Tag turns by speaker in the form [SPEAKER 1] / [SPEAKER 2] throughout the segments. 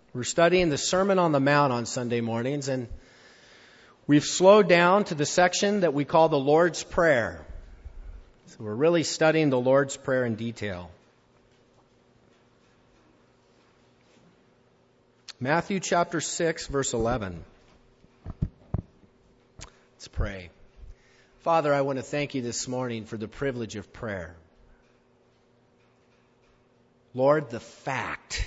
[SPEAKER 1] We're studying the Sermon on the Mount on Sunday mornings, and we've slowed down to the section that we call the Lord's Prayer. So we're really studying the Lord's Prayer in detail. Matthew chapter 6, verse 11. Let's pray. Father, I want to thank you this morning for the privilege of prayer. Lord, the fact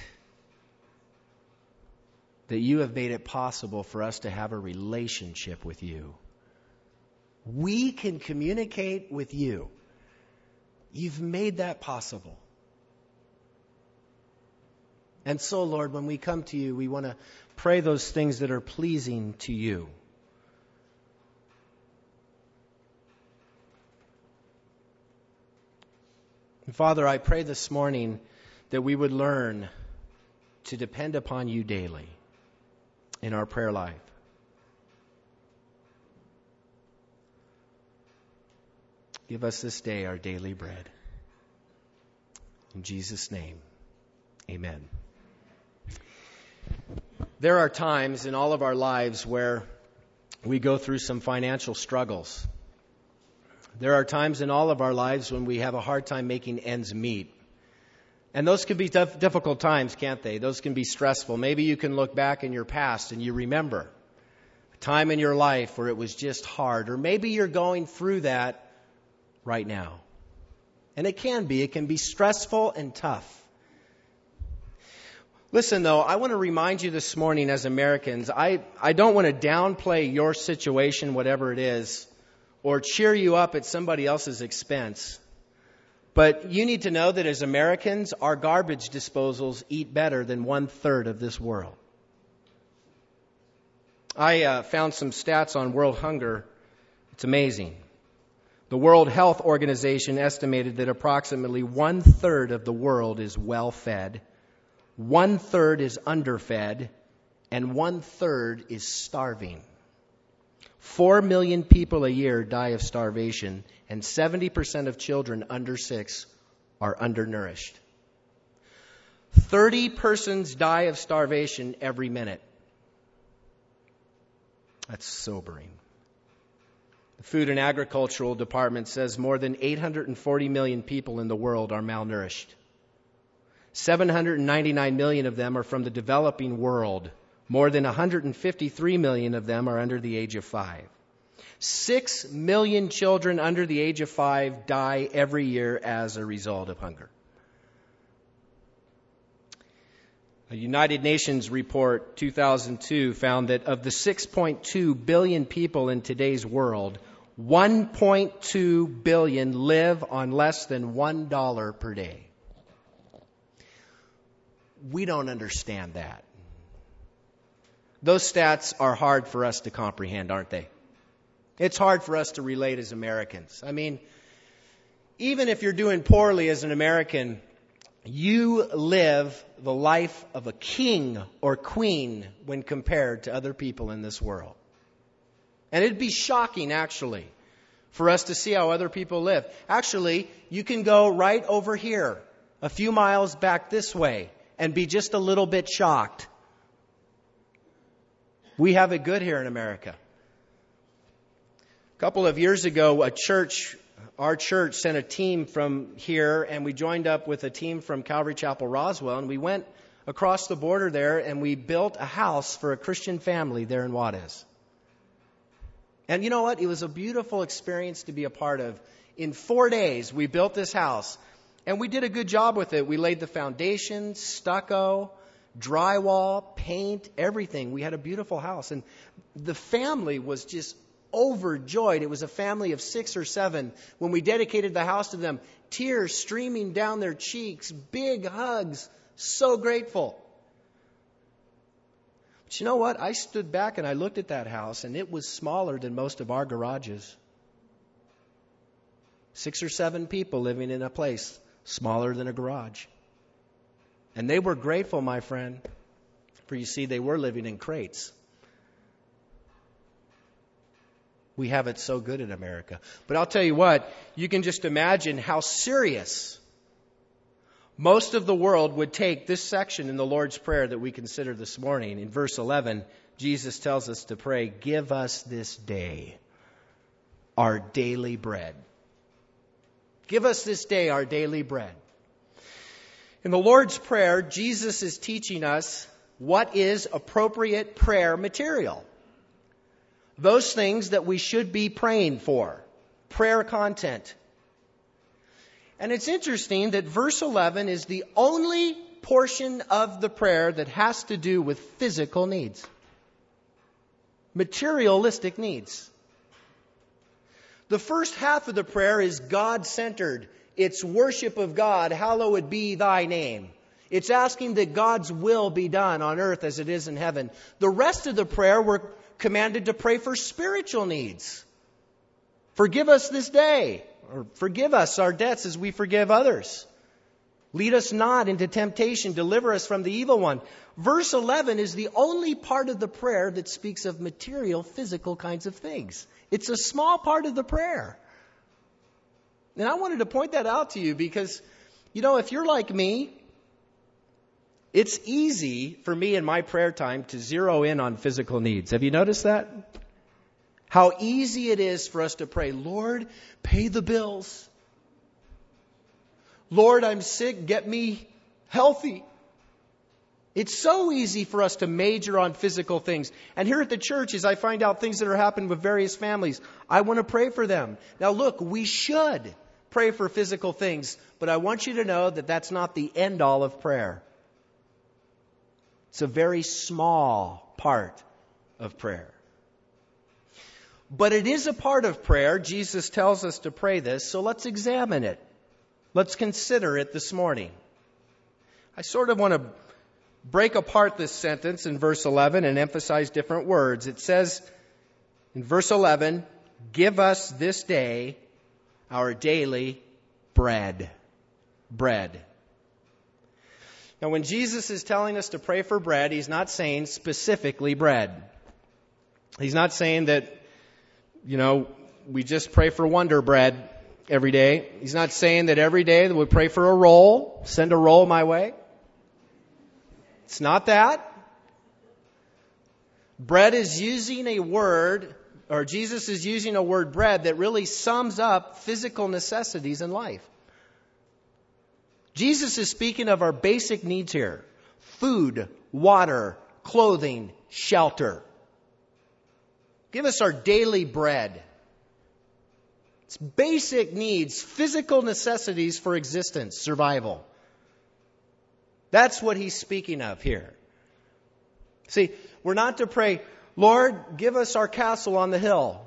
[SPEAKER 1] that you have made it possible for us to have a relationship with you. We can communicate with you. You've made that possible. And so, Lord, when we come to you, we want to pray those things that are pleasing to you. And Father, I pray this morning that we would learn to depend upon you daily in our prayer life. Give us this day our daily bread. In Jesus' name, amen. There are times in all of our lives where we go through some financial struggles. There are times in all of our lives when we have a hard time making ends meet. And those can be difficult times, can't they? Those can be stressful. Maybe you can look back in your past and you remember a time in your life where it was just hard. Or maybe you're going through that right now. And it can be stressful and tough. Listen, though, I want to remind you this morning as Americans, I don't want to downplay your situation, whatever it is, or cheer you up at somebody else's expense. But you need to know that as Americans, our garbage disposals eat better than 1/3 of this world. I found some stats on world hunger. It's amazing. The World Health Organization estimated that approximately 1/3 of the world is well-fed, 1/3 is underfed, and 1/3 is starving. 4 million people a year die of starvation, and 70% of children under 6 are undernourished. 30 persons die of starvation every minute. That's sobering. The Food and Agricultural Department says more than 840 million people in the world are malnourished. 799 million of them are from the developing world. More than 153 million of them are under the age of 5. 6 million children under the age of 5 die every year as a result of hunger. A United Nations report 2002 found that of the 6.2 billion people in today's world, 1.2 billion live on less than $1 per day. We don't understand that. Those stats are hard for us to comprehend, aren't they? It's hard for us to relate as Americans. I mean, even if you're doing poorly as an American, you live the life of a king or queen when compared to other people in this world. And it'd be shocking, actually, for us to see how other people live. Actually, you can go right over here, a few miles back this way, and be just a little bit shocked. We have it good here in America. A couple of years ago, our church sent a team from here, and we joined up with a team from Calvary Chapel Roswell, and we went across the border there, and we built a house for a Christian family there in Juarez. And you know what? It was a beautiful experience to be a part of. In 4 days, we built this house, and we did a good job with it. We laid the foundation, stucco, drywall, paint, everything. We had a beautiful house. And the family was just overjoyed. It was a family of 6 or 7. When we dedicated the house to them, tears streaming down their cheeks, big hugs, so grateful. But you know what? I stood back and I looked at that house, and it was smaller than most of our garages. 6 or 7 people living in a place smaller than a garage. And they were grateful, my friend, for you see, they were living in crates. We have it so good in America. But I'll tell you what, you can just imagine how serious Most of the world would take this section in the Lord's Prayer that we consider this morning. In verse 11, Jesus tells us to pray, "Give us this day our daily bread." Give us this day our daily bread. In the Lord's Prayer, Jesus is teaching us what is appropriate prayer material. Those things that we should be praying for. Prayer content. And it's interesting that verse 11 is the only portion of the prayer that has to do with physical needs. Materialistic needs. The first half of the prayer is God-centered. It's worship of God. Hallowed be thy name. It's asking that God's will be done on earth as it is in heaven. The rest of the prayer, we're commanded to pray for spiritual needs. Forgive us this day. Or forgive us our debts as we forgive others. Lead us not into temptation. Deliver us from the evil one. Verse 11 is the only part of the prayer that speaks of material, physical kinds of things. It's a small part of the prayer. And I wanted to point that out to you because, if you're like me, it's easy for me in my prayer time to zero in on physical needs. Have you noticed that? How easy it is for us to pray, "Lord, pay the bills. Lord, I'm sick, get me healthy." It's so easy for us to major on physical things. And here at the church, as I find out things that are happening with various families, I want to pray for them. Now look, we should pray for physical things, but I want you to know that that's not the end all of prayer. It's a very small part of prayer. But it is a part of prayer. Jesus tells us to pray this, so let's examine it. Let's consider it this morning. I sort of want to break apart this sentence in verse 11 and emphasize different words. It says in verse 11, "Give us this day our daily bread." Bread. Now, when Jesus is telling us to pray for bread, He's not saying specifically bread. He's not saying that, we just pray for Wonder Bread every day. He's not saying that every day that we pray for a roll, send a roll my way. It's not that. Bread is using a word, or Jesus is using a word bread that really sums up physical necessities in life. Jesus is speaking of our basic needs here. Food, water, clothing, shelter. Give us our daily bread. It's basic needs, physical necessities for existence, survival. That's what He's speaking of here. See, we're not to pray, "Lord, give us our castle on the hill.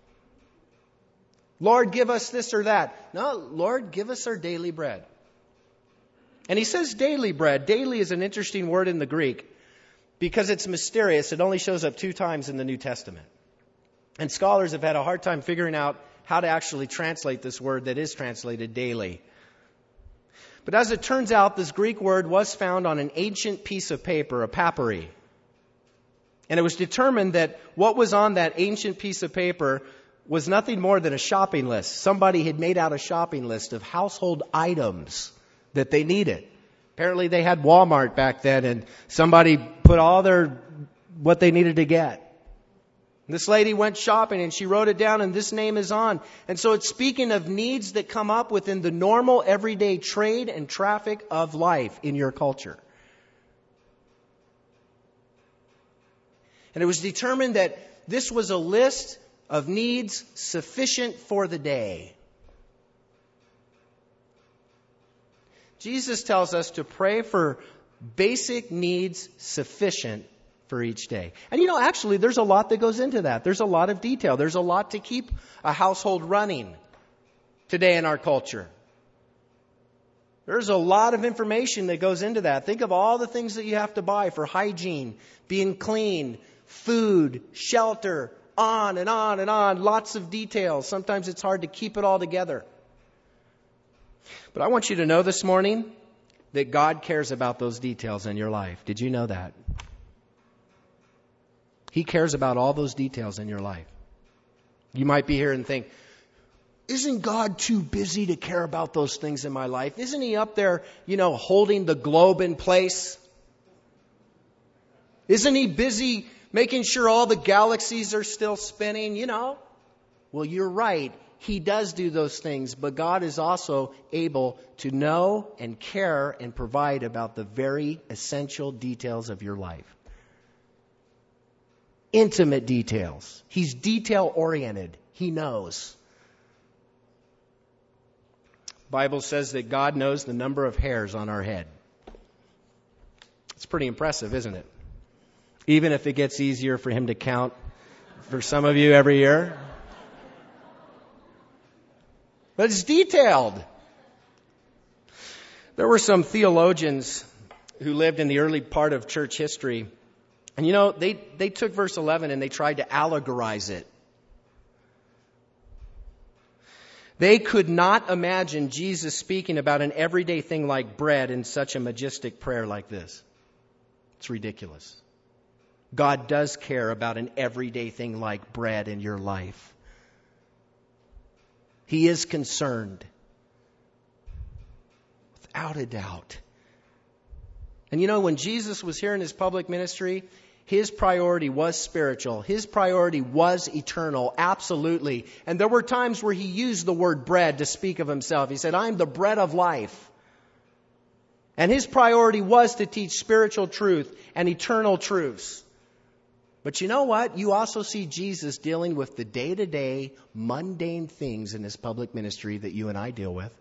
[SPEAKER 1] Lord, give us this or that." No, Lord, give us our daily bread. And He says daily bread. Daily is an interesting word in the Greek because it's mysterious. It only shows up 2 times in the New Testament. And scholars have had a hard time figuring out how to actually translate this word that is translated daily. But as it turns out, this Greek word was found on an ancient piece of paper, a papyri. And it was determined that what was on that ancient piece of paper was nothing more than a shopping list. Somebody had made out a shopping list of household items that they needed. Apparently they had Walmart back then, and somebody put all what they needed to get. This lady went shopping and she wrote it down, and this name is on. And so it's speaking of needs that come up within the normal everyday trade and traffic of life in your culture. And it was determined that this was a list of needs sufficient for the day. Jesus tells us to pray for basic needs sufficient for each day. And actually, there's a lot that goes into that. There's a lot of detail. There's a lot to keep a household running today in our culture. There's a lot of information that goes into that. Think of all the things that you have to buy for hygiene, being clean, food, shelter, on and on and on. Lots of details. Sometimes it's hard to keep it all together. But I want you to know this morning that God cares about those details in your life. Did you know that? He cares about all those details in your life. You might be here and think, Isn't God too busy to care about those things in my life? Isn't He up there, holding the globe in place? Isn't He busy making sure all the galaxies are still spinning, Well, you're right. He does do those things, but God is also able to know and care and provide about the very essential details of your life. Intimate details. He's detail-oriented. He knows. The Bible says that God knows the number of hairs on our head. It's pretty impressive, isn't it? Even if it gets easier for Him to count for some of you every year. But it's detailed. There were some theologians who lived in the early part of church history. And they took verse 11 and they tried to allegorize it. They could not imagine Jesus speaking about an everyday thing like bread in such a majestic prayer like this. It's ridiculous. God does care about an everyday thing like bread in your life. He is concerned. Without a doubt. And when Jesus was here in His public ministry, His priority was spiritual. His priority was eternal, absolutely. And there were times where He used the word bread to speak of Himself. He said, I'm the bread of life. And His priority was to teach spiritual truth and eternal truths. But you know what? You also see Jesus dealing with the day-to-day mundane things in His public ministry that you and I deal with.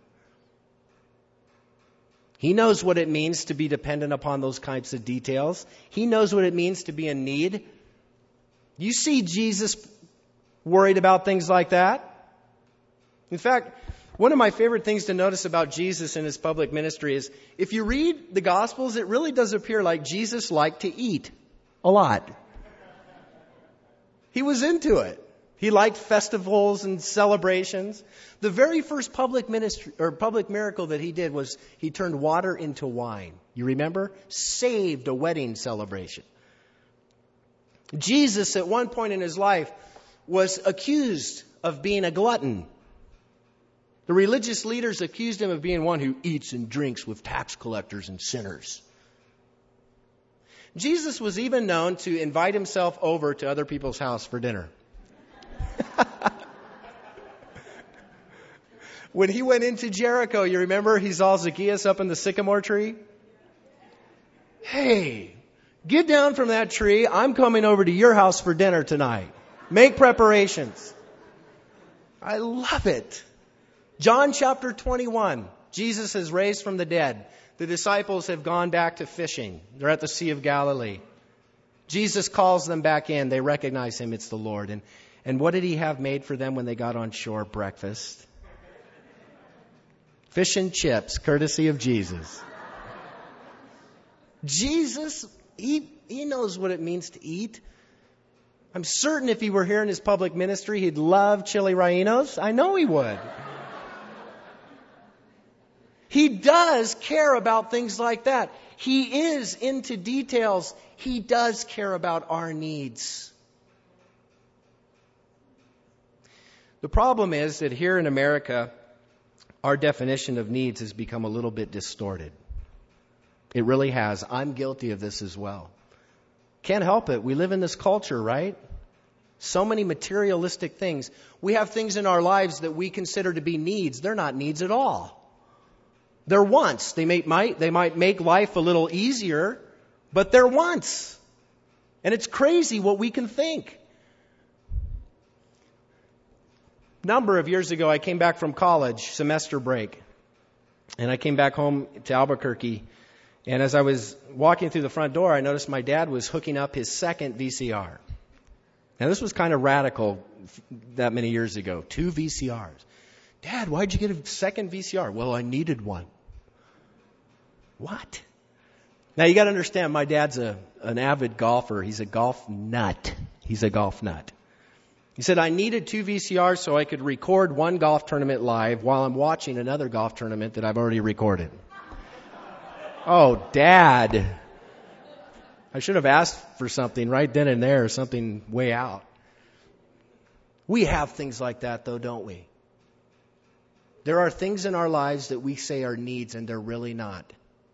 [SPEAKER 1] He knows what it means to be dependent upon those types of details. He knows what it means to be in need. You see Jesus worried about things like that? In fact, one of my favorite things to notice about Jesus in His public ministry is if you read the Gospels, it really does appear like Jesus liked to eat a lot. He was into it. He liked festivals and celebrations. The very first public miracle that He did was He turned water into wine. You remember? Saved a wedding celebration. Jesus, at one point in His life, was accused of being a glutton. The religious leaders accused Him of being one who eats and drinks with tax collectors and sinners. Jesus was even known to invite Himself over to other people's house for dinner. When He went into Jericho, you remember He saw Zacchaeus up in the sycamore tree? Hey, get down from that tree. I'm coming over to your house for dinner tonight. Make preparations. I love it. John chapter 21. Jesus is raised from the dead. The disciples have gone back to fishing. They're at the Sea of Galilee. Jesus calls them back in. They recognize Him. It's the Lord. And what did He have made for them when they got on shore? Breakfast. Fish and chips, courtesy of Jesus. Jesus, He knows what it means to eat. I'm certain if He were here in His public ministry, He'd love chili rellenos. I know He would. He does care about things like that. He is into details. He does care about our needs. The problem is that here in America, our definition of needs has become a little bit distorted. It really has. I'm guilty of this as well. Can't help it. We live in this culture, right? So many materialistic things. We have things in our lives that we consider to be needs. They're not needs at all. They're wants. They might make life a little easier, but they're wants. And it's crazy what we can think. A number of years ago, I came back from college, semester break. And I came back home to Albuquerque. And as I was walking through the front door, I noticed my dad was hooking up his second VCR. Now, this was kind of radical that many years ago. 2 VCRs. Dad, why'd you get a second VCR? Well, I needed one. What? Now, you got to understand, my dad's an avid golfer. He's a golf nut. He said, I needed 2 VCRs so I could record one golf tournament live while I'm watching another golf tournament that I've already recorded. Oh, Dad. I should have asked for something right then and there, something way out. We have things like that, though, don't we? There are things in our lives that we say are needs, and they're really not.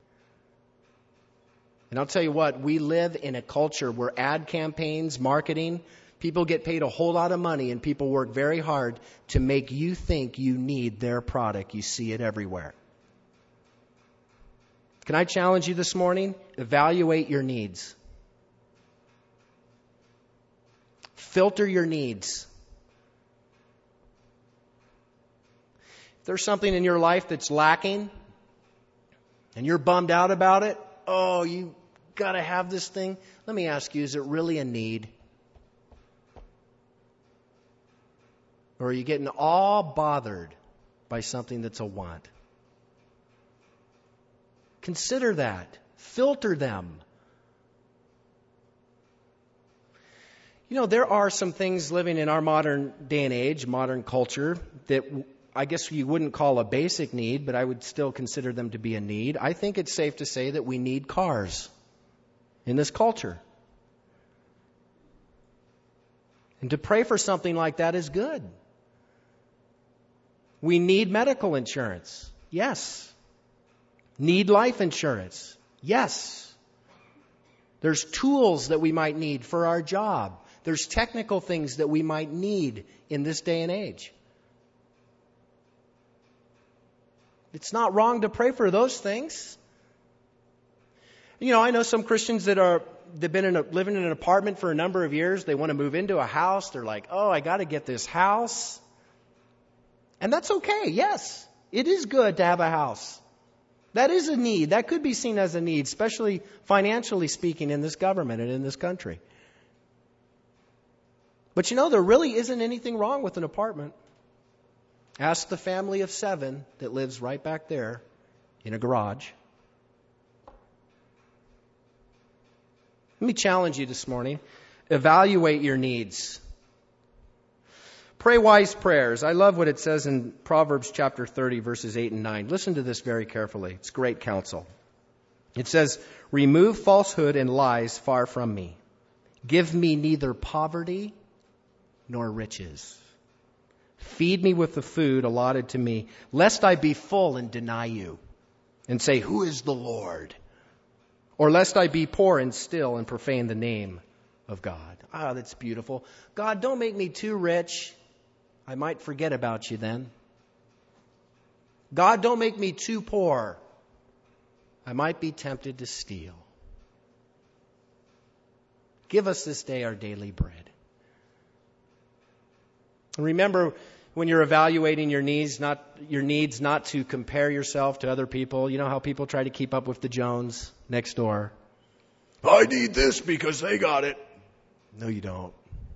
[SPEAKER 1] And I'll tell you what, we live in a culture where ad campaigns, marketing, people get paid a whole lot of money, and people work very hard to make you think you need their product. You see it everywhere. Can I challenge you this morning? Evaluate your needs. Filter your needs. If there's something in your life that's lacking and you're bummed out about it, oh, you got to have this thing. Let me ask you, is it really a need? Or are you getting all bothered by something that's a want? Consider that. Filter them. You know, there are some things living in our modern day and age, modern culture, that I guess you wouldn't call a basic need, but I would still consider them to be a need. I think it's safe to say that we need cars in this culture. And to pray for something like that is good. We need medical insurance. Yes. Need life insurance. Yes. There's tools that we might need for our job. There's technical things that we might need in this day and age. It's not wrong to pray for those things. You know, I know some Christians they've been living in an apartment for a number of years. They want to move into a house. They're like, oh, I got to get this house. And that's okay. Yes, it is good to have a house. That is a need. That could be seen as a need, especially financially speaking in this government and in this country. But you know, there really isn't anything wrong with an apartment. Ask the family of 7 that lives right back there in a garage. Let me challenge you this morning. Evaluate your needs. Pray wise prayers. I love what it says in Proverbs chapter 30, verses 8 and 9. Listen to this very carefully. It's great counsel. It says, remove falsehood and lies far from me. Give me neither poverty nor riches. Feed me with the food allotted to me, lest I be full and deny you, and say, who is the Lord? Or lest I be poor and still and profane the name of God. Ah, that's beautiful. God, don't make me too rich. I might forget about you then. God, don't make me too poor. I might be tempted to steal. Give us this day our daily bread. Remember, when you're evaluating your needs, not to compare yourself to other people. You know how people try to keep up with the Jones next door. I need this because they got it. No, you don't.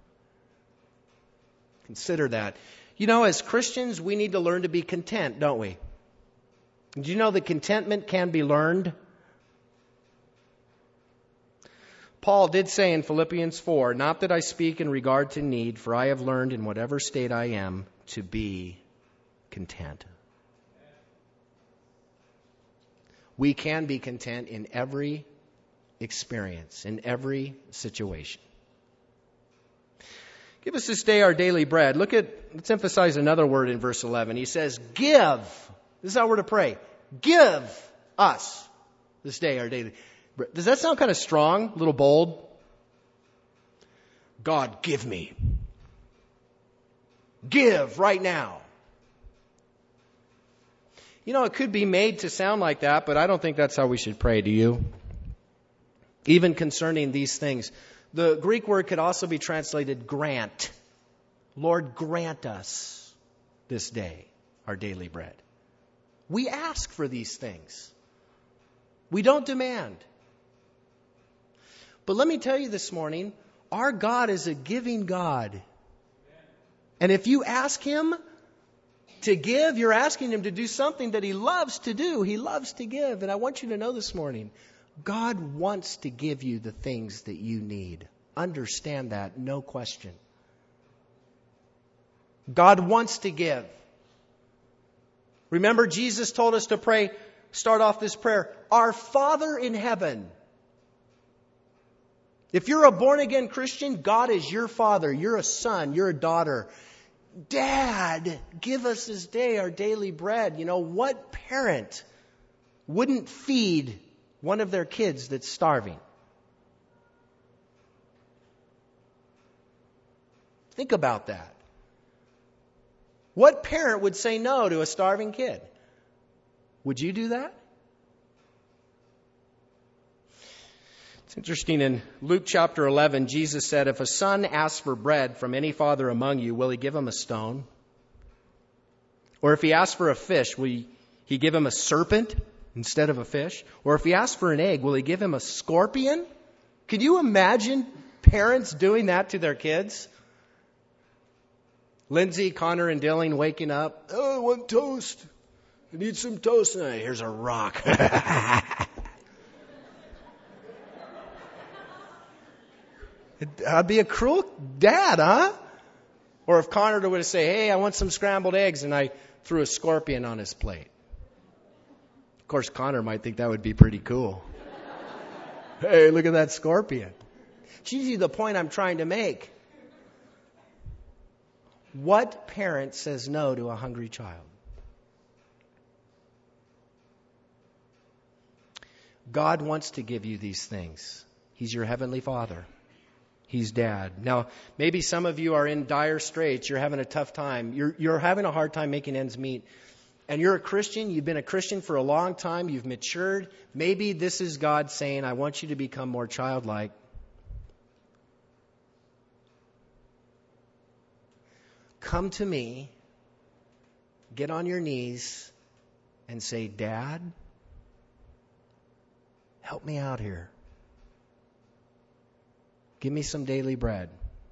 [SPEAKER 1] Consider that. You know, as Christians, we need to learn to be content, don't we? Do you know that contentment can be learned? Paul did say in Philippians 4, not that I speak in regard to need, for I have learned in whatever state I am to be content. We can be content in every experience, in every situation. Give us this day our daily bread. Let's emphasize another word in verse 11. He says, give. This is how we're to pray. Give us this day our daily bread. Does that sound kind of strong? A little bold? God, give me. Give right now. You know, it could be made to sound like that, but I don't think that's how we should pray, do you? Even concerning these things. The Greek word could also be translated grant. Lord, grant us this day our daily bread. We ask for these things. We don't demand. But let me tell you this morning, our God is a giving God. And if you ask Him to give, you're asking Him to do something that He loves to do. He loves to give. And I want you to know this morning, God wants to give you the things that you need. Understand that, no question. God wants to give. Remember, Jesus told us to pray, start off this prayer, Our Father in heaven. If you're a born-again Christian, God is your Father. You're a son. You're a daughter. Dad, give us this day our daily bread. You know, what parent wouldn't feed one of their kids that's starving? Think about that. What parent would say no to a starving kid? Would you do that? It's interesting, in Luke chapter 11, Jesus said, if a son asks for bread from any father among you, will he give him a stone? Or if he asks for a fish, will he give him a serpent instead of a fish? Or if he asks for an egg, will he give him a scorpion? Could you imagine parents doing that to their kids? Lindsay, Connor, and Dylan waking up. Oh, I want toast. I need some toast. Oh, here's a rock. I'd be a cruel dad, huh? Or if Connor were to say, hey, I want some scrambled eggs, and I threw a scorpion on his plate. Of course, Connor might think that would be pretty cool. Hey, look at that scorpion. It's usually the point I'm trying to make. What parent says no to a hungry child? God wants to give you these things. He's your heavenly Father. He's Dad. Now, maybe some of you are in dire straits. You're having a tough time. You're having a hard time making ends meet. And you're a Christian. You've been a Christian for a long time. You've matured. Maybe this is God saying, I want you to become more childlike. Come to me, get on your knees, and say, Dad, help me out here. Give me some daily bread.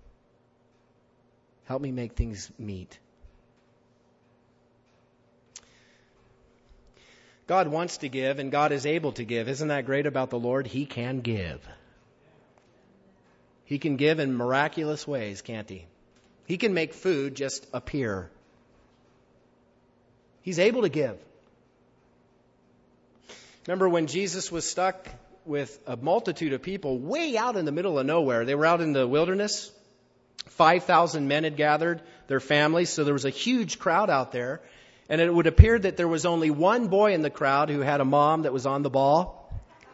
[SPEAKER 1] Help me make things meet. God wants to give, and God is able to give. Isn't that great about the Lord? He can give. He can give in miraculous ways, can't he? He can make food just appear. He's able to give. Remember when Jesus was stuck with a multitude of people way out in the middle of nowhere? They were out in the wilderness. 5,000 men had gathered, their families, so there was a huge crowd out there. And it would appear that there was only one boy in the crowd who had a mom that was on the ball.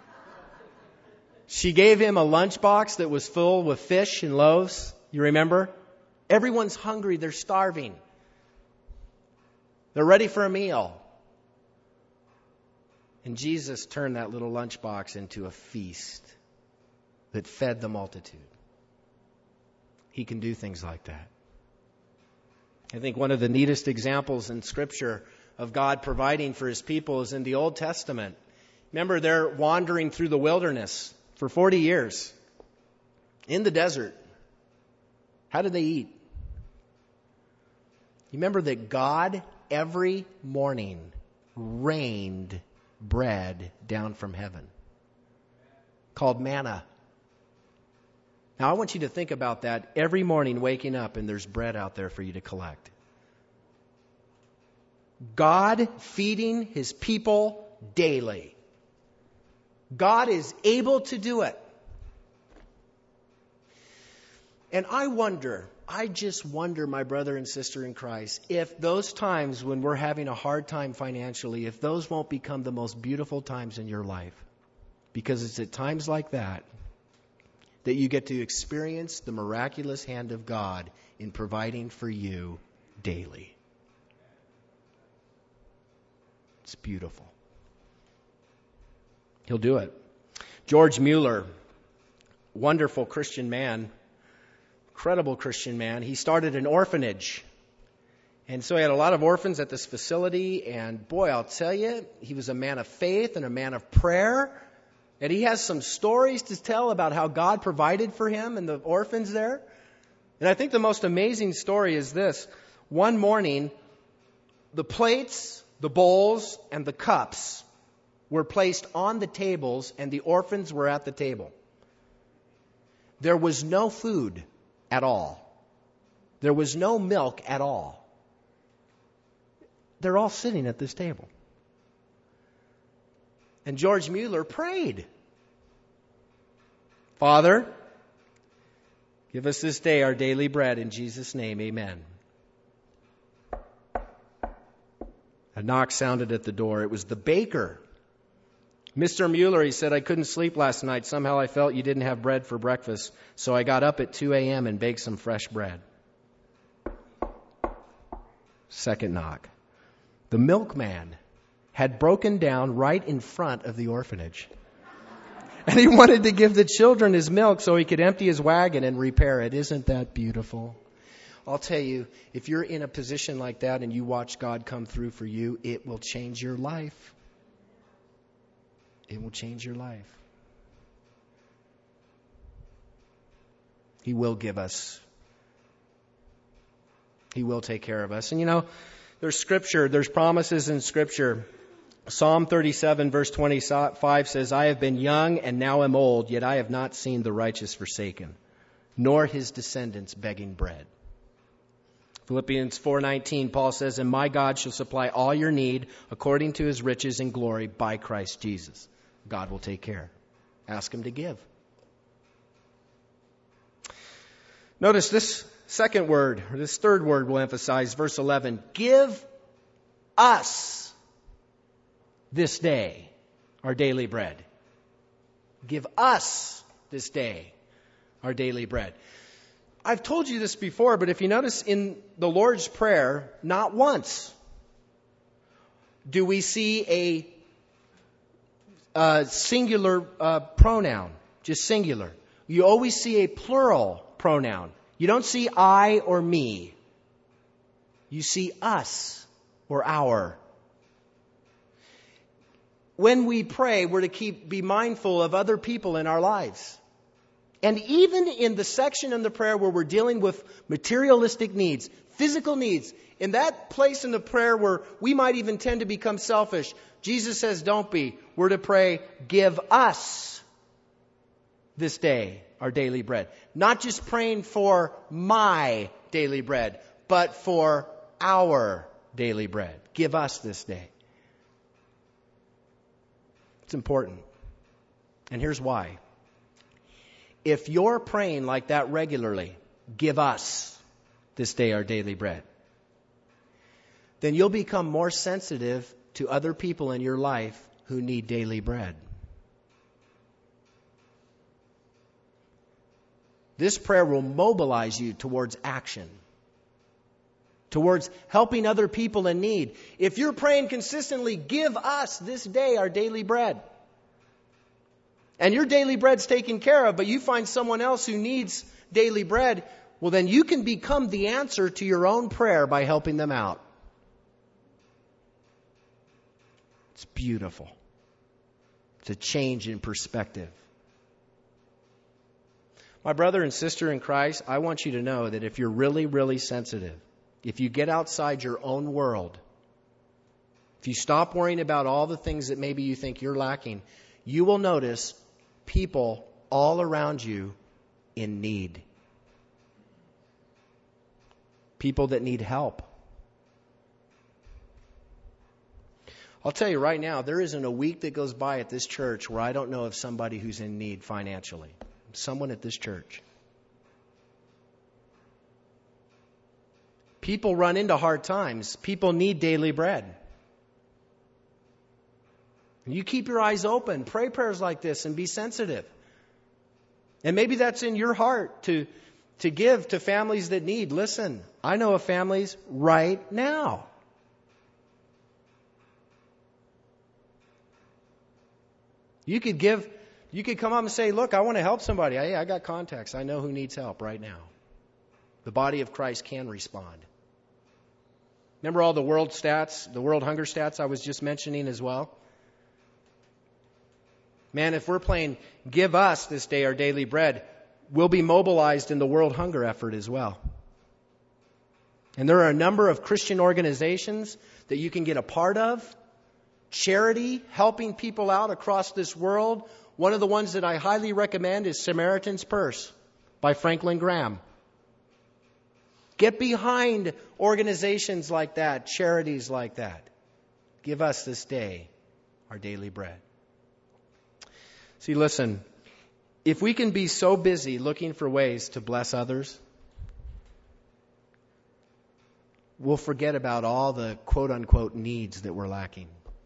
[SPEAKER 1] She gave him a lunchbox that was full with fish and loaves. You remember? Everyone's hungry. They're starving. They're ready for a meal. And Jesus turned that little lunchbox into a feast that fed the multitude. He can do things like that. I think one of the neatest examples in Scripture of God providing for His people is in the Old Testament. Remember, they're wandering through the wilderness for 40 years in the desert. How did they eat? You remember that God every morning rained bread down from heaven called manna. Now I want you to think about that every morning waking up and there's bread out there for you to collect. God feeding His people daily. God is able to do it. And I just wonder, my brother and sister in Christ, if those times when we're having a hard time financially, if those won't become the most beautiful times in your life. Because it's at times like that that you get to experience the miraculous hand of God in providing for you daily. It's beautiful. He'll do it. George Mueller, wonderful Christian man, incredible Christian man. He started an orphanage. And so he had a lot of orphans at this facility. And boy, I'll tell you, he was a man of faith and a man of prayer. And he has some stories to tell about how God provided for him and the orphans there. And I think the most amazing story is this. One morning, the plates, the bowls, and the cups were placed on the tables, and the orphans were at the table. There was no food at all. There was no milk at all. They're all sitting at this table. And George Mueller prayed. Father, give us this day our daily bread in Jesus' name, amen. A knock sounded at the door. It was the baker. Mr. Mueller, he said, I couldn't sleep last night. Somehow I felt you didn't have bread for breakfast. So I got up at 2 a.m. and baked some fresh bread. Second knock. The milkman had broken down right in front of the orphanage. And he wanted to give the children his milk so he could empty his wagon and repair it. Isn't that beautiful? I'll tell you, if you're in a position like that and you watch God come through for you, it will change your life. It will change your life. He will give us. He will take care of us. And you know, there's scripture, there's promises in scripture. Psalm 37 verse 25 says, I have been young and now am old, yet I have not seen the righteous forsaken, nor his descendants begging bread. Philippians 4:19, Paul says, and my God shall supply all your need according to his riches and glory by Christ Jesus. God will take care. Ask him to give. Notice this second word, or this third word we'll emphasize, verse 11. Give us this day our daily bread. Give us this day our daily bread. I've told you this before, but if you notice in the Lord's Prayer, not once do we see a singular pronoun, just singular. You always see a plural pronoun. You don't see I or me. You see us or our. When we pray, we're to be mindful of other people in our lives. And even in the section in the prayer where we're dealing with materialistic needs, physical needs, in that place in the prayer where we might even tend to become selfish, Jesus says, don't be. We're to pray, give us this day our daily bread. Not just praying for my daily bread, but for our daily bread. Give us this day. It's important. And here's why. If you're praying like that regularly, give us this day our daily bread, then you'll become more sensitive to other people in your life who need daily bread. This prayer will mobilize you towards action, towards helping other people in need. If you're praying consistently, give us this day our daily bread, and your daily bread's taken care of, but you find someone else who needs daily bread, well, then you can become the answer to your own prayer by helping them out. It's beautiful. It's a change in perspective. My brother and sister in Christ, I want you to know that if you're really, really sensitive, if you get outside your own world, if you stop worrying about all the things that maybe you think you're lacking, you will notice people all around you in need. People that need help. I'll tell you right now, there isn't a week that goes by at this church where I don't know of somebody who's in need financially. Someone at this church. People run into hard times. People need daily bread. You keep your eyes open. Pray prayers like this and be sensitive. And maybe that's in your heart to give to families that need. Listen, I know of families right now. You could come up and say, look, I want to help somebody. I got contacts. I know who needs help right now. The body of Christ can respond. Remember all the world stats, the world hunger stats I was just mentioning as well? Man, if we're playing give us this day our daily bread, we'll be mobilized in the world hunger effort as well. And there are a number of Christian organizations that you can get a part of. Charity, helping people out across this world. One of the ones that I highly recommend is Samaritan's Purse by Franklin Graham. Get behind organizations like that, charities like that. Give us this day our daily bread. See, listen, if we can be so busy looking for ways to bless others, we'll forget about all the quote-unquote needs that we're lacking.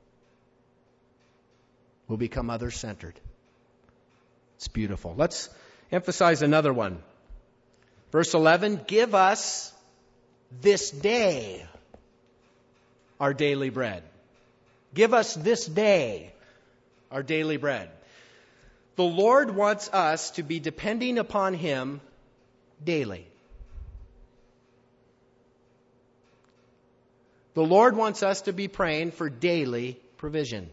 [SPEAKER 1] We'll become other-centered. It's beautiful. Let's emphasize another one. Verse 11, give us this day our daily bread. Give us this day our daily bread. The Lord wants us to be depending upon Him daily. The Lord wants us to be praying for daily provision.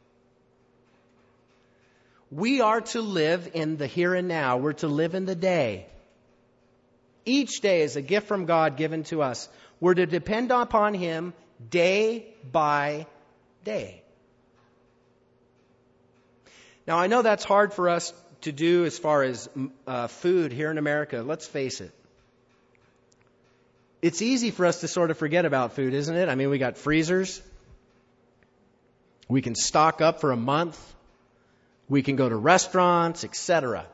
[SPEAKER 1] We are to live in the here and now. We're to live in the day. Each day is a gift from God given to us. We're to depend upon Him day by day. Now, I know that's hard for us to do as far as food here in America. Let's face it. It's easy for us to sort of forget about food, isn't it? I mean, we got freezers. We can stock up for a month. We can go to restaurants, etc.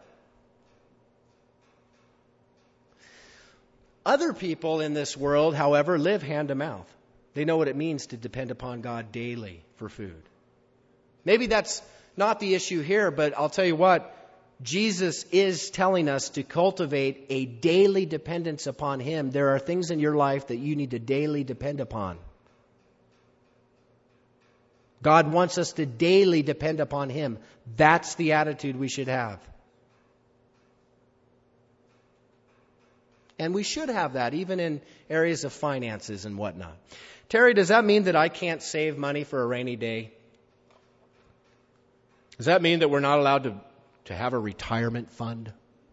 [SPEAKER 1] Other people in this world, however, live hand to mouth. They know what it means to depend upon God daily for food. Maybe that's not the issue here, but I'll tell you what, Jesus is telling us to cultivate a daily dependence upon Him. There are things in your life that you need to daily depend upon. God wants us to daily depend upon Him. That's the attitude we should have. And we should have that even in areas of finances and whatnot. Terry, does that mean that I can't save money for a rainy day? Does that mean that we're not allowed to have a retirement fund?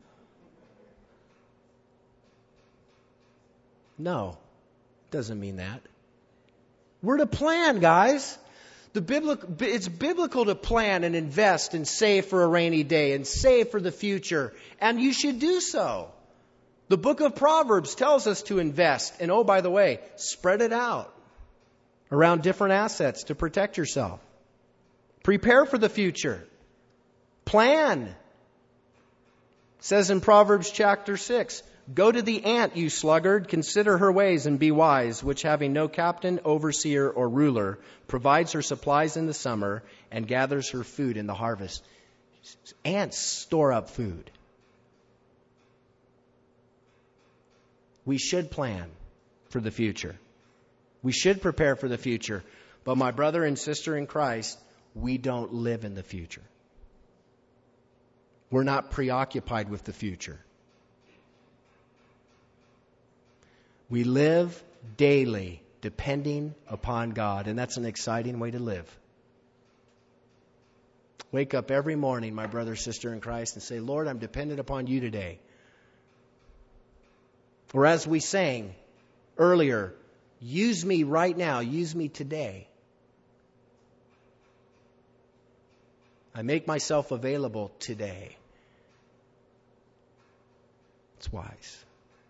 [SPEAKER 1] No, it doesn't mean that. We're to plan, guys. It's biblical to plan and invest and save for a rainy day and save for the future. And you should do so. The book of Proverbs tells us to invest. And oh, by the way, spread it out around different assets to protect yourself. Prepare for the future. Plan. It says in Proverbs chapter 6, go to the ant, you sluggard, consider her ways and be wise, which having no captain, overseer, or ruler, provides her supplies in the summer and gathers her food in the harvest. Ants store up food. We should plan for the future. We should prepare for the future. But my brother and sister in Christ, we don't live in the future. We're not preoccupied with the future. We live daily depending upon God, and that's an exciting way to live. Wake up every morning, my brother, sister in Christ, and say, Lord, I'm dependent upon you today. Or as we sang earlier, use me right now, use me today. I make myself available today. It's wise.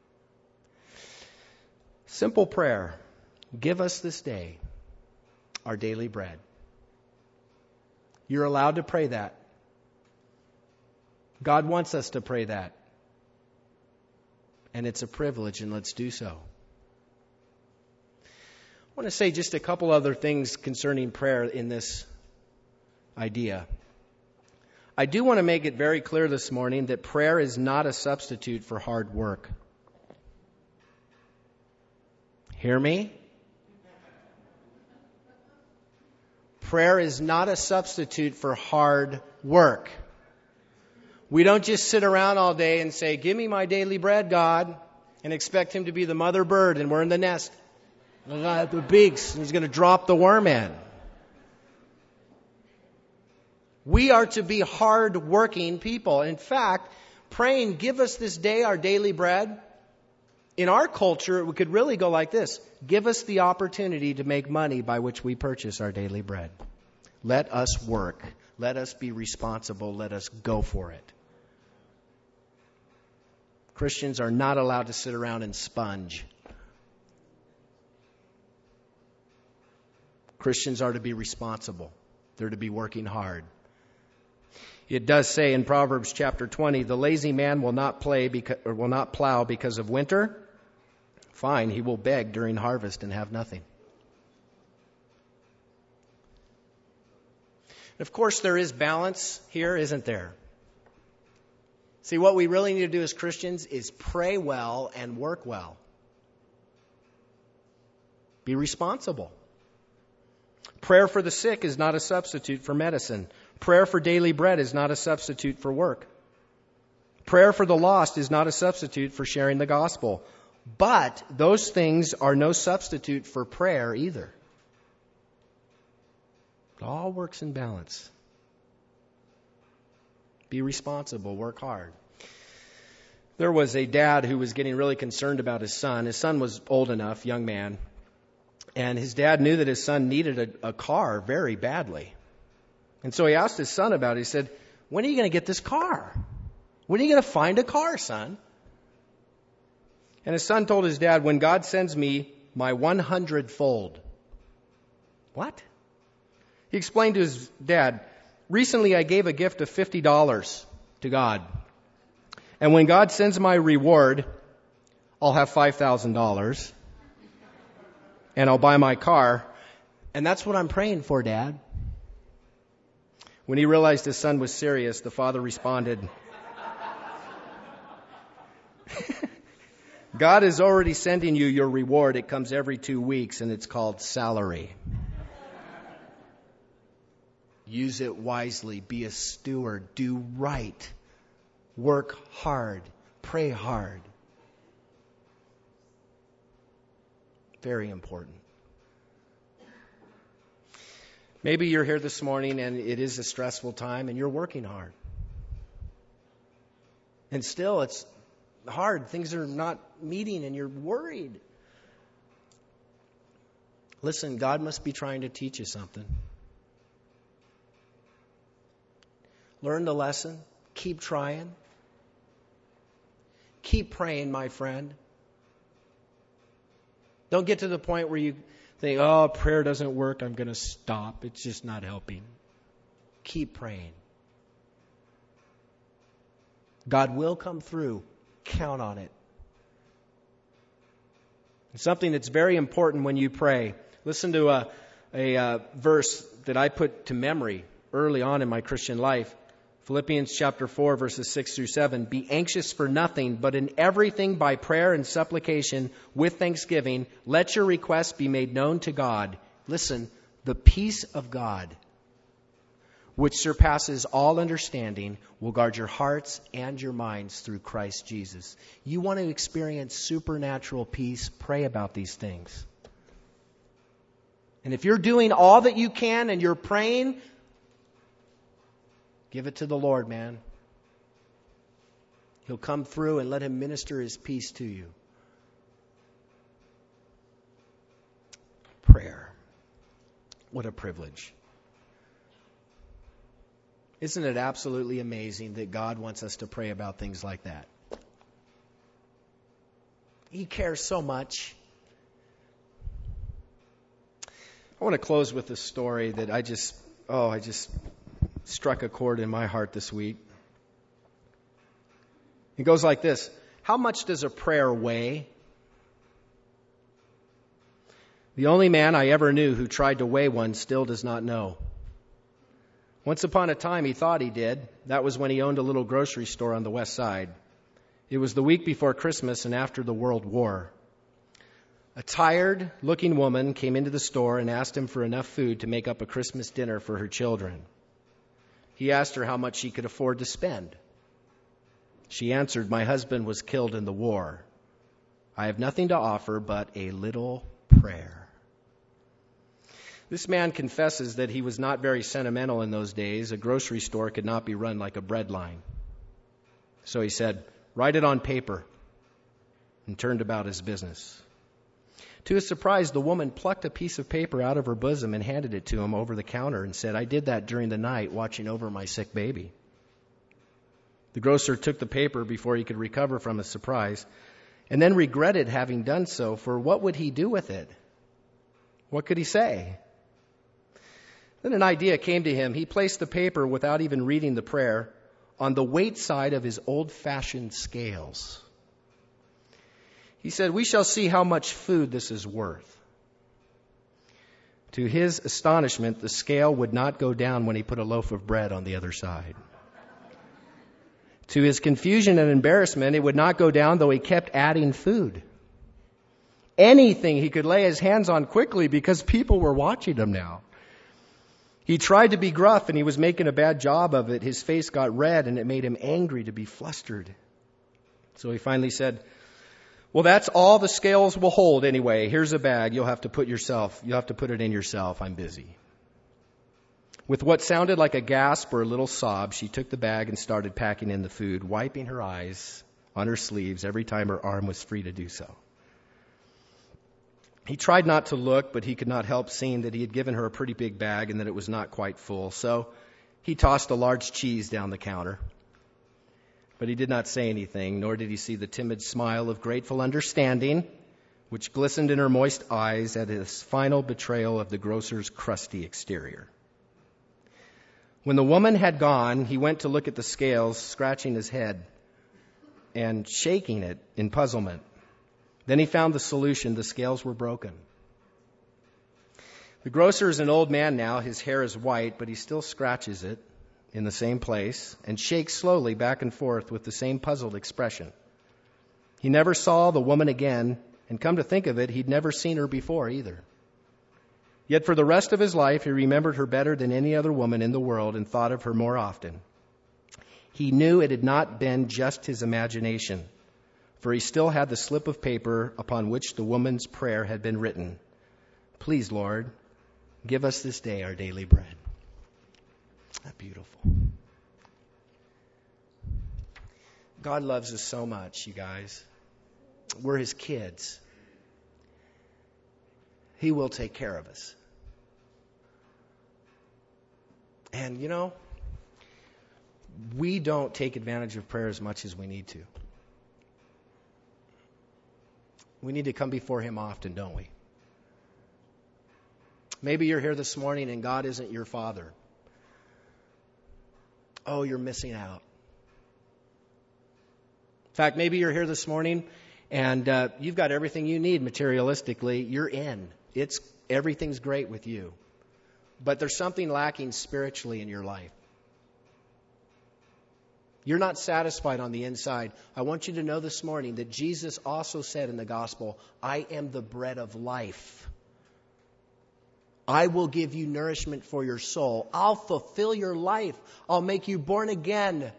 [SPEAKER 1] Simple prayer. Give us this day our daily bread. You're allowed to pray that. God wants us to pray that. And it's a privilege, and let's do so. I want to say just a couple other things concerning prayer in this idea. I do want to make it very clear this morning that prayer is not a substitute for hard work. Hear me? Prayer is not a substitute for hard work. We don't just sit around all day and say, give me my daily bread, God, and expect Him to be the mother bird and we're in the nest. The beaks, and He's going to drop the worm in. We are to be hard-working people. In fact, praying, give us this day our daily bread. In our culture, it could really go like this. Give us the opportunity to make money by which we purchase our daily bread. Let us work. Let us be responsible. Let us go for it. Christians are not allowed to sit around and sponge. Christians are to be responsible. They're to be working hard. It does say in Proverbs chapter 20, the lazy man will not plow because of winter, Fine, he will beg during harvest and have nothing. Of course, there is balance here, isn't there? See, what we really need to do as Christians is pray well and work well. Be responsible. Prayer for the sick is not a substitute for medicine. Prayer for daily bread is not a substitute for work. Prayer for the lost is not a substitute for sharing the gospel. But those things are no substitute for prayer either. It all works in balance. Be responsible. Work hard. There was a dad who was getting really concerned about his son. His son was old enough, young man. And his dad knew that his son needed a car very badly. And so he asked his son about it. He said, "When are you going to get this car? When are you going to find a car, son?" And his son told his dad, "When God sends me my 100-fold. What? He explained to his dad, "Recently I gave a gift of $50 to God. And when God sends my reward, I'll have $5,000. And I'll buy my car. And that's what I'm praying for, Dad." When he realized his son was serious, the father responded, "God is already sending you your reward. It comes every 2 weeks, and it's called salary. Use it wisely. Be a steward. Do right. Work hard. Pray hard." Very important. Maybe you're here this morning and it is a stressful time and you're working hard. And still it's hard. Things are not meeting and you're worried. Listen, God must be trying to teach you something. Learn the lesson. Keep trying. Keep praying, my friend. Don't get to the point where you think, "Oh, prayer doesn't work. I'm going to stop. It's just not helping." Keep praying. God will come through. Count on it. It's something that's very important when you pray. Listen to a verse that I put to memory early on in my Christian life. Philippians chapter 4, verses 6 through 7. "Be anxious for nothing, but in everything by prayer and supplication with thanksgiving, let your requests be made known to God." Listen, "the peace of God, which surpasses all understanding, will guard your hearts and your minds through Christ Jesus." You want to experience supernatural peace? Pray about these things. And if you're doing all that you can and you're praying, give it to the Lord, man. He'll come through and let Him minister His peace to you. Prayer. What a privilege. Isn't it absolutely amazing that God wants us to pray about things like that? He cares so much. I want to close with a story that I just struck a chord in my heart this week. It goes like this. How much does a prayer weigh? The only man I ever knew who tried to weigh one still does not know. Once upon a time he thought he did. That was when he owned a little grocery store on the west side. It was the week before Christmas and after the World War. A tired-looking woman came into the store and asked him for enough food to make up a Christmas dinner for her children. He asked her how much she could afford to spend. She answered, "My husband was killed in the war. I have nothing to offer but a little prayer." This man confesses that he was not very sentimental in those days. A grocery store could not be run like a bread line. So he said, "Write it on paper," and turned about his business. To his surprise, the woman plucked a piece of paper out of her bosom and handed it to him over the counter and said, "I did that during the night watching over my sick baby." The grocer took the paper before he could recover from his surprise and then regretted having done so, for what would he do with it? What could he say? Then an idea came to him. He placed the paper, without even reading the prayer, on the weight side of his old-fashioned scales. He said, "We shall see how much food this is worth." To his astonishment, the scale would not go down when he put a loaf of bread on the other side. To his confusion and embarrassment, it would not go down, though he kept adding food. Anything he could lay his hands on quickly because people were watching him now. He tried to be gruff and he was making a bad job of it. His face got red and it made him angry to be flustered. So he finally said, "Well, that's all the scales will hold anyway. Here's a bag. You'll have to put it in yourself. I'm busy." With what sounded like a gasp or a little sob, she took the bag and started packing in the food, wiping her eyes on her sleeves every time her arm was free to do so. He tried not to look, but he could not help seeing that he had given her a pretty big bag and that it was not quite full. So he tossed a large cheese down the counter. But he did not say anything, nor did he see the timid smile of grateful understanding which glistened in her moist eyes at his final betrayal of the grocer's crusty exterior. When the woman had gone, he went to look at the scales, scratching his head and shaking it in puzzlement. Then he found the solution. The scales were broken. The grocer is an old man now. His hair is white, but he still scratches it in the same place and shakes slowly back and forth with the same puzzled expression. He never saw the woman again, and come to think of it, he'd never seen her before either. Yet for the rest of his life, he remembered her better than any other woman in the world and thought of her more often. He knew it had not been just his imagination, for he still had the slip of paper upon which the woman's prayer had been written. "Please, Lord, give us this day our daily bread." That's beautiful. God loves us so much, you guys. We're his kids. He will take care of us. And, we don't take advantage of prayer as much as we need to. We need to come before him often, don't we? Maybe you're here this morning and God isn't your father. Oh, you're missing out. In fact, maybe you're here this morning and you've got everything you need materialistically. You're in. Everything's great with you. But there's something lacking spiritually in your life. You're not satisfied on the inside. I want you to know this morning that Jesus also said in the gospel, "I am the bread of life. I will give you nourishment for your soul. I'll fulfill your life. I'll make you born again."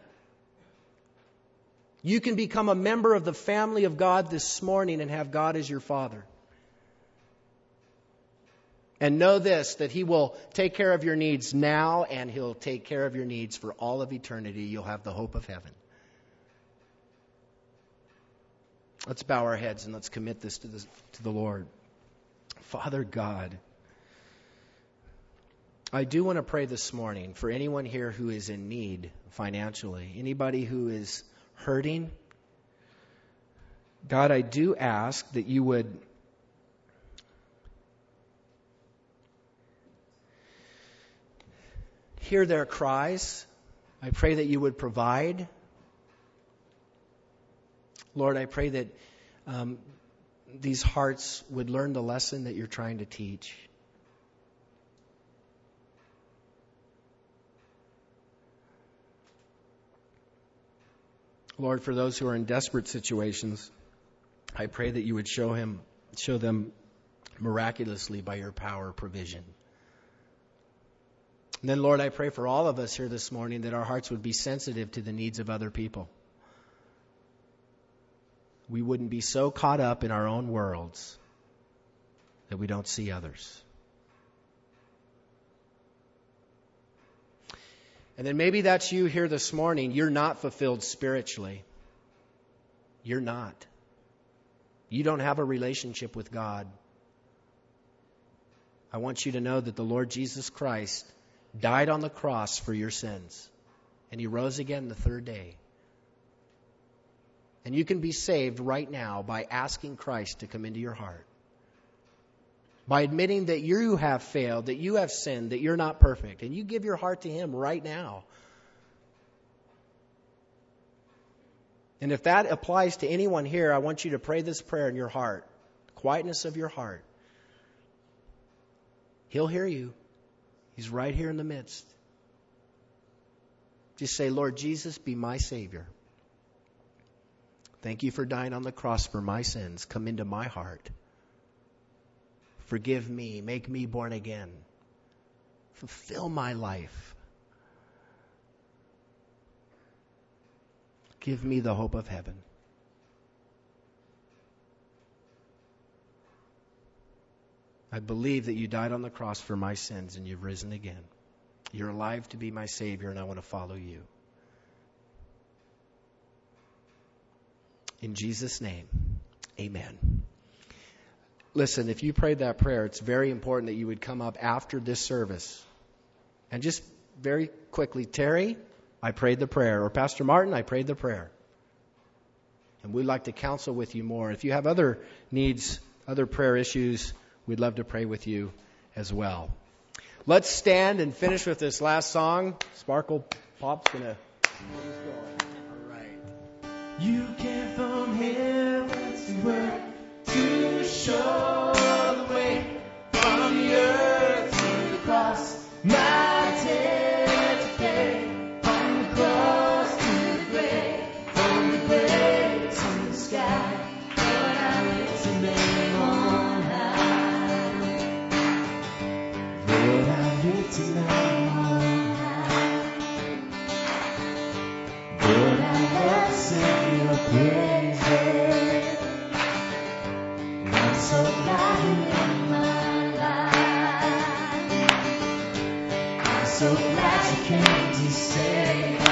[SPEAKER 1] You can become a member of the family of God this morning and have God as your Father. And know this, that he will take care of your needs now and he'll take care of your needs for all of eternity. You'll have the hope of heaven. Let's bow our heads and let's commit this to the Lord. Father God, I do want to pray this morning for anyone here who is in need financially, anybody who is hurting. God, I do ask that you would hear their cries. I pray that you would provide. Lord, I pray that these hearts would learn the lesson that you're trying to teach. Lord, for those who are in desperate situations, I pray that you would show them miraculously by your power provision. And then, Lord, I pray for all of us here this morning that our hearts would be sensitive to the needs of other people. We wouldn't be so caught up in our own worlds that we don't see others. And then maybe that's you here this morning. You're not fulfilled spiritually. You're not. You don't have a relationship with God. I want you to know that the Lord Jesus Christ died on the cross for your sins. And he rose again the third day. And you can be saved right now by asking Christ to come into your heart. By admitting that you have failed, that you have sinned, that you're not perfect. And you give your heart to him right now. And if that applies to anyone here, I want you to pray this prayer in your heart, the quietness of your heart. He'll hear you. He's right here in the midst. Just say, Lord Jesus, be my Savior. Thank you for dying on the cross for my sins. Come into my heart. Forgive me. Make me born again. Fulfill my life. Give me the hope of heaven. I believe that you died on the cross for my sins and you've risen again. You're alive to be my Savior, and I want to follow you. In Jesus' name, amen. Listen, if you prayed that prayer, it's very important that you would come up after this service. And just very quickly, Terry, I prayed the prayer. Or Pastor Martin, I prayed the prayer. And we'd like to counsel with you more. If you have other needs, other prayer issues, we'd love to pray with you as well. Let's stand and finish with this last song. Sparkle Pop's going to get us going. All right.
[SPEAKER 2] You came from heaven to earth to show the way, from the earth to the cross. My debt to pay, from the cross to the grave, from the grave to the sky. Lord, I lift your name on high. Lord, I lift your name on high. Lord, I love sing your praises. I'm so glad you're in my life. I'm so glad you came to save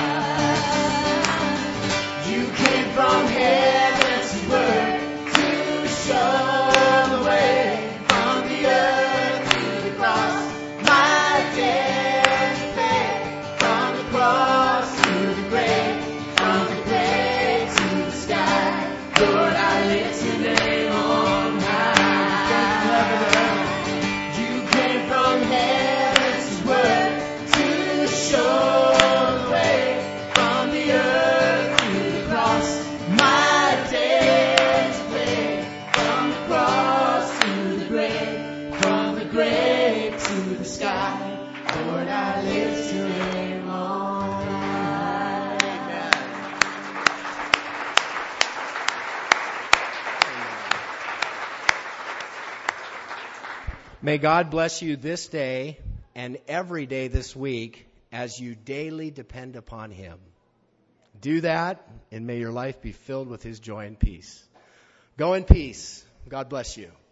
[SPEAKER 2] us. You came from heaven to earth to show the way, from the earth to the cross. My debt to pay, from the cross to the grave, from the grave to the sky. Lord, I lift your name on high. You came from heaven to earth to show the way, from the earth to the cross. My debt to pay, from the cross to the grave, from the grave to the sky. Lord, I lift your name on high.
[SPEAKER 1] May God bless you this day and every day this week as you daily depend upon Him. Do that, and may your life be filled with His joy and peace. Go in peace. God bless you.